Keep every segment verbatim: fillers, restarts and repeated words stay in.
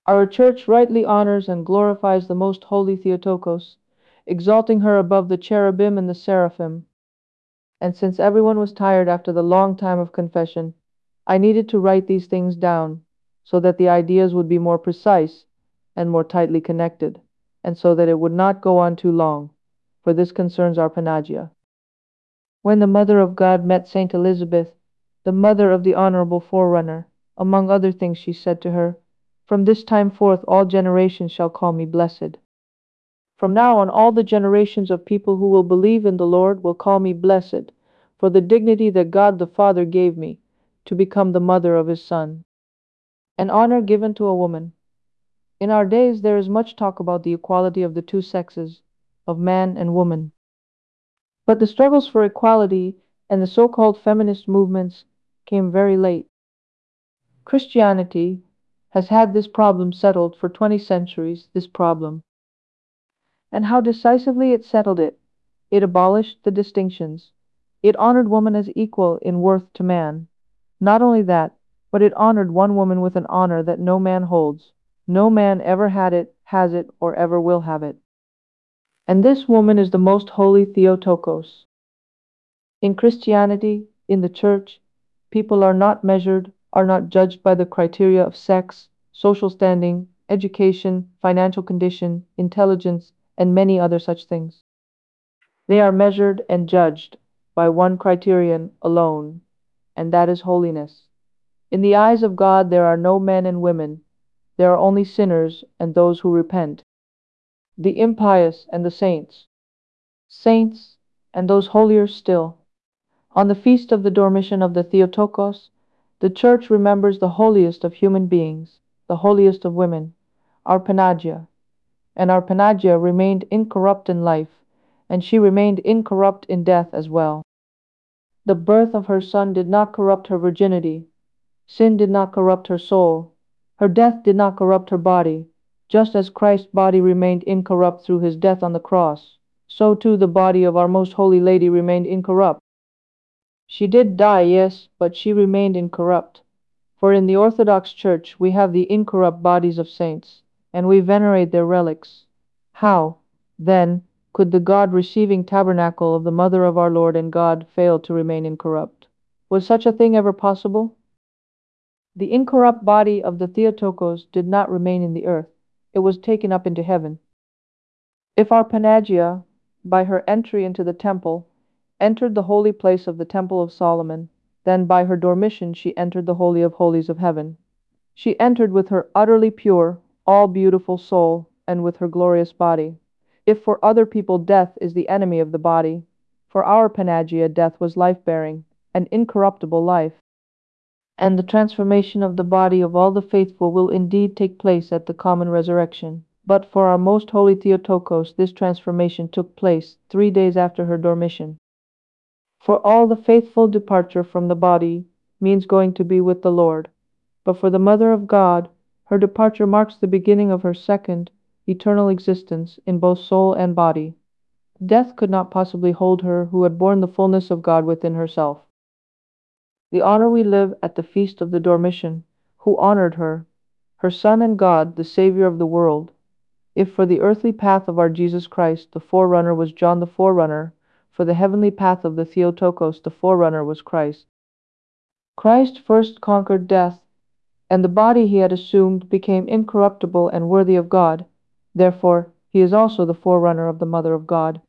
Our Church rightly honors and glorifies the Most Holy Theotokos, exalting her above the cherubim and the seraphim. And since everyone was tired after the long time of confession, I needed to write these things down so that the ideas would be more precise and more tightly connected, and so that it would not go on too long, for this concerns our Panagia. When the Mother of God met Saint Elizabeth, the mother of the Honorable Forerunner, among other things she said to her, "From this time forth all generations shall call me blessed. From now on all the generations of people who will believe in the Lord will call me blessed, for the dignity that God the Father gave me, to become the mother of His Son." An honor given to a woman. In our days there is much talk about the equality of the two sexes, of man and woman. But the struggles for equality and the so-called feminist movements came very late. Christianity has had this problem settled for twenty centuries, this problem. And how decisively it settled it. It abolished the distinctions. It honored woman as equal in worth to man. Not only that, but it honored one woman with an honor that no man holds. No man ever had it, has it, or ever will have it. And this woman is the most holy Theotokos. In Christianity, in the Church, people are not measured, are not judged by the criteria of sex, social standing, education, financial condition, intelligence, and many other such things. They are measured and judged by one criterion alone, and that is holiness. In the eyes of God there are no men and women, there are only sinners and those who repent, the impious and the saints, saints and those holier still. On the feast of the Dormition of the Theotokos, the Church remembers the holiest of human beings, the holiest of women, our Panagia. And our Panagia remained incorrupt in life, and she remained incorrupt in death as well. The birth of her Son did not corrupt her virginity. Sin did not corrupt her soul. Her death did not corrupt her body. Just as Christ's body remained incorrupt through his death on the cross, so too the body of our Most Holy Lady remained incorrupt. She did die, yes, but she remained incorrupt. For in the Orthodox Church we have the incorrupt bodies of saints, and we venerate their relics. How, then, could the God-receiving tabernacle of the Mother of our Lord and God fail to remain incorrupt? Was such a thing ever possible? The incorrupt body of the Theotokos did not remain in the earth. It was taken up into heaven. If our Panagia, by her entry into the temple, entered the holy place of the Temple of Solomon, then by her dormition she entered the Holy of Holies of heaven. She entered with her utterly pure, all-beautiful soul, and with her glorious body. If for other people death is the enemy of the body, for our Panagia death was life-bearing, an incorruptible life. And the transformation of the body of all the faithful will indeed take place at the common resurrection. But for our most holy Theotokos this transformation took place three days after her dormition. For all the faithful departure from the body means going to be with the Lord. But for the Mother of God, her departure marks the beginning of her second, eternal existence in both soul and body. Death could not possibly hold her who had borne the fullness of God within herself. The honor we live at the feast of the Dormition, who honored her, her Son and God, the Savior of the world. If for the earthly path of our Jesus Christ the forerunner was John the Forerunner, for the heavenly path of the Theotokos the forerunner was Christ. Christ first conquered death, and the body he had assumed became incorruptible and worthy of God. Therefore, he is also the forerunner of the Mother of God.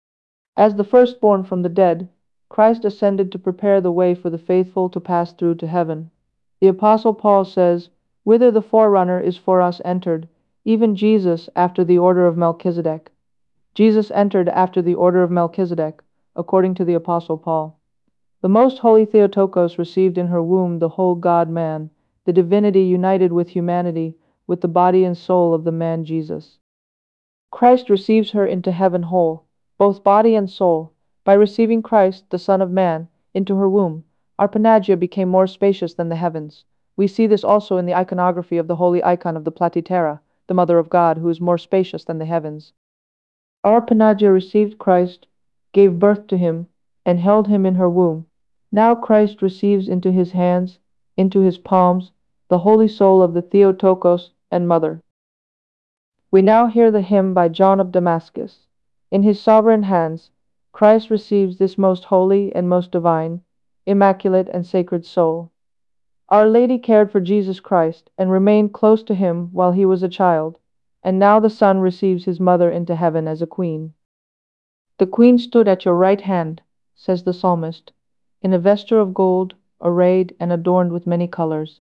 As the firstborn from the dead, Christ ascended to prepare the way for the faithful to pass through to heaven. The Apostle Paul says, "Whither the forerunner is for us entered, even Jesus after the order of Melchizedek." Jesus entered after the order of Melchizedek, according to the Apostle Paul. The most holy Theotokos received in her womb the whole God-man, the divinity united with humanity, with the body and soul of the man Jesus. Christ receives her into heaven whole, both body and soul. By receiving Christ, the Son of Man, into her womb, our Panagia became more spacious than the heavens. We see this also in the iconography of the holy icon of the Platitera, the Mother of God, who is more spacious than the heavens. Our Panagia received Christ, gave birth to him, and held him in her womb. Now Christ receives into his hands, into his palms, the holy soul of the Theotokos and Mother. We now hear the hymn by John of Damascus. In his sovereign hands, Christ receives this most holy and most divine, immaculate and sacred soul. Our Lady cared for Jesus Christ and remained close to him while he was a child, and now the Son receives his mother into heaven as a queen. The queen stood at your right hand, says the psalmist, in a vesture of gold, arrayed and adorned with many colors.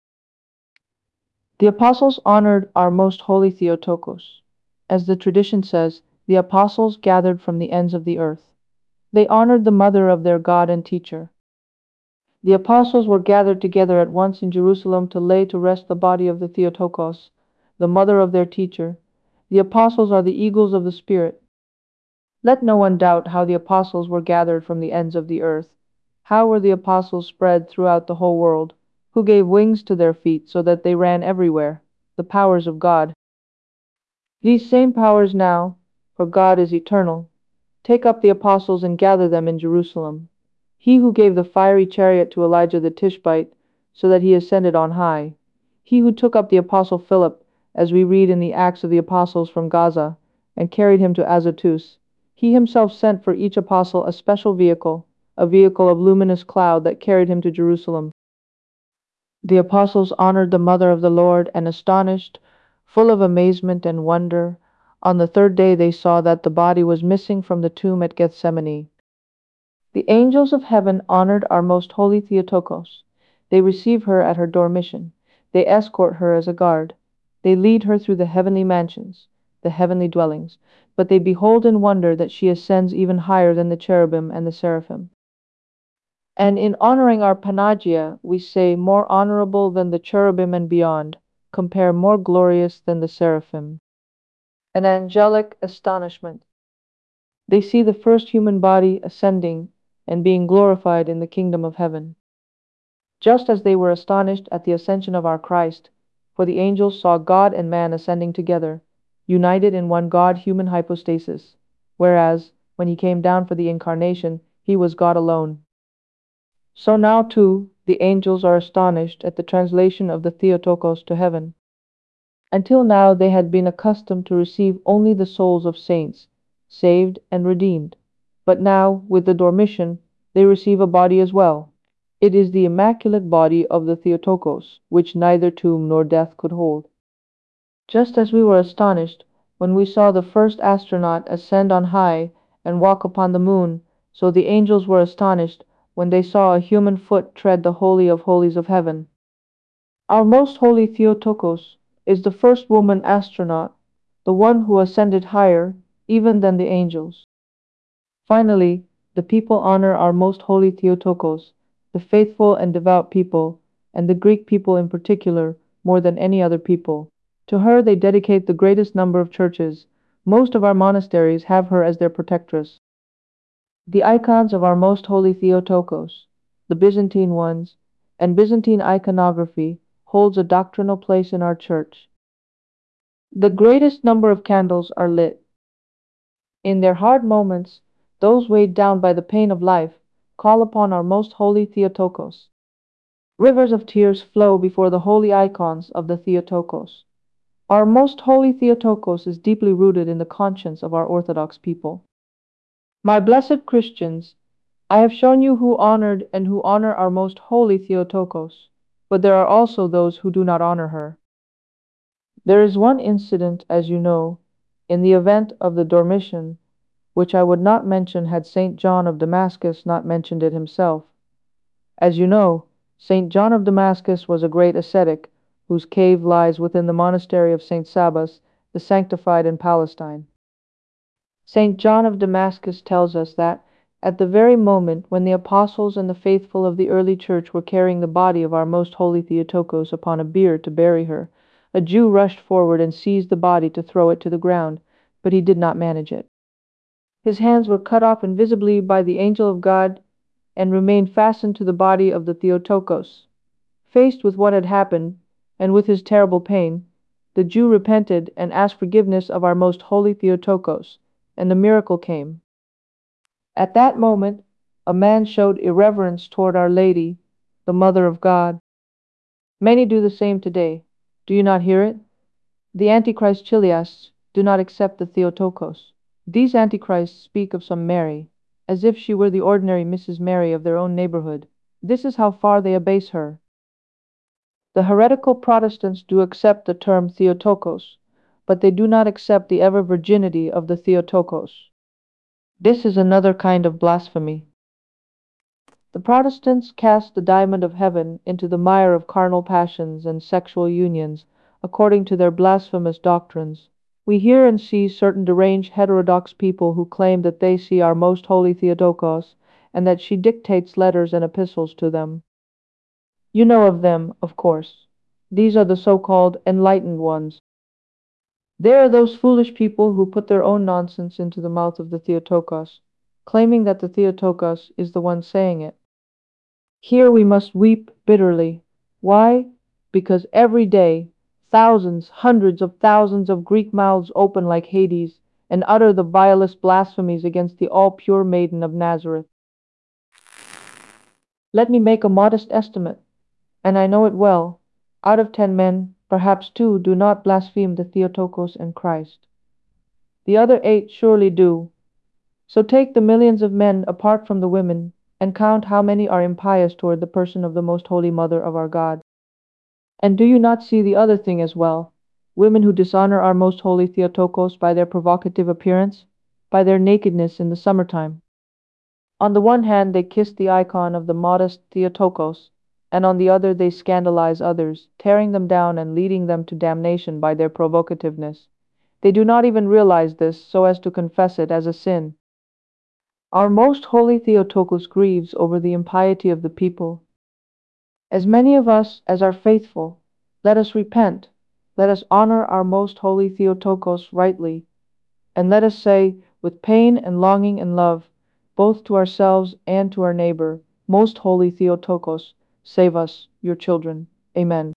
The apostles honored our most holy Theotokos. As the tradition says, the apostles gathered from the ends of the earth. They honored the mother of their God and teacher. The apostles were gathered together at once in Jerusalem to lay to rest the body of the Theotokos, the mother of their teacher. The apostles are the eagles of the Spirit. Let no one doubt how the apostles were gathered from the ends of the earth. How were the apostles spread throughout the whole world? Who gave wings to their feet so that they ran everywhere? The powers of God. These same powers now, for God is eternal, take up the apostles and gather them in Jerusalem. He who gave the fiery chariot to Elijah the Tishbite, so that he ascended on high. He who took up the apostle Philip, as we read in the Acts of the Apostles from Gaza, and carried him to Azotus. He himself sent for each apostle a special vehicle, a vehicle of luminous cloud that carried him to Jerusalem. The apostles honored the mother of the Lord, and astonished, full of amazement and wonder, on the third day they saw that the body was missing from the tomb at Gethsemane. The angels of heaven honored our most holy Theotokos. They receive her at her dormition. They escort her as a guard. They lead her through the heavenly mansions, the heavenly dwellings, but they behold and wonder that she ascends even higher than the cherubim and the seraphim. And in honoring our Panagia, we say, more honorable than the cherubim and beyond, compare more glorious than the seraphim. An angelic astonishment. They see the first human body ascending and being glorified in the kingdom of heaven. Just as they were astonished at the ascension of our Christ, for the angels saw God and man ascending together, united in one God-human hypostasis, whereas, when he came down for the incarnation, he was God alone. So now, too, the angels are astonished at the translation of the Theotokos to heaven. Until now they had been accustomed to receive only the souls of saints, saved and redeemed. But now, with the dormition, they receive a body as well. It is the immaculate body of the Theotokos, which neither tomb nor death could hold. Just as we were astonished when we saw the first astronaut ascend on high and walk upon the moon, so the angels were astonished when they saw a human foot tread the Holy of Holies of heaven. Our most holy Theotokos is the first woman astronaut, the one who ascended higher even than the angels. Finally, the people honor our most holy Theotokos, the faithful and devout people, and the Greek people in particular, more than any other people. To her they dedicate the greatest number of churches. Most of our monasteries have her as their protectress. The icons of our most holy Theotokos, the Byzantine ones, and Byzantine iconography holds a doctrinal place in our church. The greatest number of candles are lit. In their hard moments, those weighed down by the pain of life call upon our most holy Theotokos. Rivers of tears flow before the holy icons of the Theotokos. Our most holy Theotokos is deeply rooted in the conscience of our Orthodox people. My blessed Christians, I have shown you who honored and who honor our most holy Theotokos, but there are also those who do not honor her. There is one incident, as you know, in the event of the Dormition, which I would not mention had Saint John of Damascus not mentioned it himself. As you know, Saint John of Damascus was a great ascetic, whose cave lies within the monastery of Saint Sabas, the Sanctified in Palestine. Saint John of Damascus tells us that, at the very moment when the apostles and the faithful of the early church were carrying the body of our most holy Theotokos upon a bier to bury her, a Jew rushed forward and seized the body to throw it to the ground, but he did not manage it. His hands were cut off invisibly by the angel of God and remained fastened to the body of the Theotokos. Faced with what had happened, and with his terrible pain, the Jew repented and asked forgiveness of our most holy Theotokos, and the miracle came. At that moment, a man showed irreverence toward Our Lady, the Mother of God. Many do the same today. Do you not hear it? The Antichrist Chiliasts do not accept the Theotokos. These Antichrists speak of some Mary, as if she were the ordinary Missus Mary of their own neighborhood. This is how far they abase her. The heretical Protestants do accept the term Theotokos, but they do not accept the ever virginity of the Theotokos. This is another kind of blasphemy. The Protestants cast the diamond of heaven into the mire of carnal passions and sexual unions, according to their blasphemous doctrines. We hear and see certain deranged heterodox people who claim that they see our most holy Theotokos, and that she dictates letters and epistles to them. You know of them, of course. These are the so-called enlightened ones. They are those foolish people who put their own nonsense into the mouth of the Theotokos, claiming that the Theotokos is the one saying it. Here we must weep bitterly. Why? Because every day thousands, hundreds of thousands of Greek mouths open like Hades and utter the vilest blasphemies against the all-pure Maiden of Nazareth. Let me make a modest estimate, and I know it well. Out of ten men, perhaps two do not blaspheme the Theotokos and Christ. The other eight surely do. So take the millions of men apart from the women, and count how many are impious toward the person of the most holy Mother of our God. And do you not see the other thing as well? Women who dishonor our most holy Theotokos by their provocative appearance, by their nakedness in the summertime. On the one hand, they kiss the icon of the modest Theotokos, and on the other they scandalize others, tearing them down and leading them to damnation by their provocativeness. They do not even realize this so as to confess it as a sin. Our most holy Theotokos grieves over the impiety of the people. As many of us as are faithful, let us repent, let us honor our most holy Theotokos rightly, and let us say, with pain and longing and love, both to ourselves and to our neighbor, Most Holy Theotokos, save us, your children. Amen.